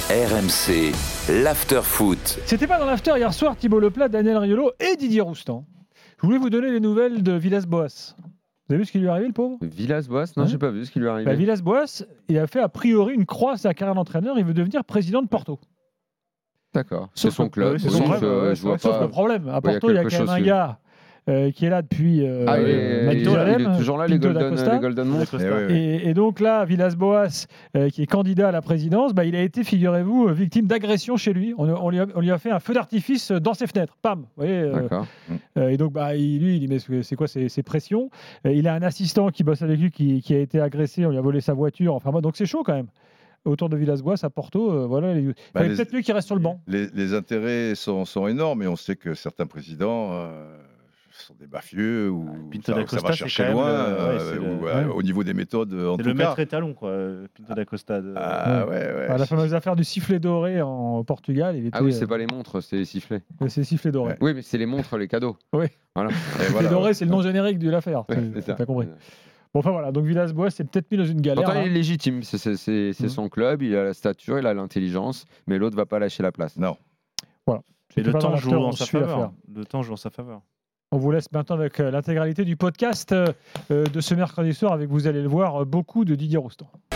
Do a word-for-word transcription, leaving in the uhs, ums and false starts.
R M C, l'after-foot. C'était pas dans l'after hier soir, Thibaut Leplat, Daniel Riolo et Didier Roustan. Je voulais vous donner les nouvelles de Villas-Boas. Vous avez vu ce qui lui est arrivé, le pauvre ? Villas-Boas ? Non, ouais. j'ai pas vu ce qui lui est arrivé. Bah, Villas-Boas, il a fait a priori une croix à sa carrière d'entraîneur. Il veut devenir président de Porto. D'accord. C'est son club. Euh, c'est son donc, rêve, euh, ouais, je vois sauf pas... le problème. À Ouais, Porto, il y a, quelque quand même chose un que- gars euh, qui est là depuis euh, Ah, il est, il est- Mathusalem, il est toujours là, les Pinto da Golden, Costa. les golden Montres. Eh ouais, ouais. Et, et donc là, Villas-Boas, euh, qui est candidat à la présidence, bah, il a été, figurez-vous, euh, victime d'agression chez lui. On, on lui a, on lui a fait un feu d'artifice dans ses fenêtres. Pam. Vous voyez, euh, D'accord. euh, et donc, bah, il, lui, il dit, mais c'est c'est quoi ces, ces pressions ? Euh, Il a un assistant qui bosse avec lui qui, qui a été agressé. On lui a volé sa voiture. Enfin, bon, donc c'est chaud quand même. Autour de Villas-Boas, à Porto, euh, voilà. Il Bah, fallait les- peut-être mieux qu'il reste sur le banc. Les, les intérêts sont, sont énormes et on sait que certains présidents euh, sont des mafieux ou Pinto ça, da ça Costa, va c'est chercher quand même loin le- ouais, euh, c'est ou, le- euh, ouais. au niveau des méthodes en C'est tout le cas. maître étalon, quoi, euh, Pinto da Costa. De... Ah ouais, ouais. Ah, la fameuse affaire du sifflet doré en Portugal. Il était, Ah oui, c'est euh, pas les montres, c'est les sifflets. c'est sifflet doré. Ouais. Oui, mais c'est les montres, les cadeaux. Oui. Voilà. Et Sifflet voilà, doré, ouais. c'est le nom générique de l'affaire. Ouais, C'est- c'est ça. T'as compris. Bon, enfin voilà. Donc Villas-Boas, c'est peut-être mis dans une galère. Pourtant, hein. il est légitime. C'est, c'est, c'est, c'est Mhm. son club, il a la stature, il a l'intelligence, mais l'autre va pas lâcher la place. Non. Et C'était le pas dans temps l'after, joue on en sa suit l'affaire. faveur. Le temps joue en sa faveur. On vous laisse maintenant avec euh, l'intégralité du podcast euh, euh, de ce mercredi soir avec, vous allez le voir, euh, beaucoup de Didier Roustan.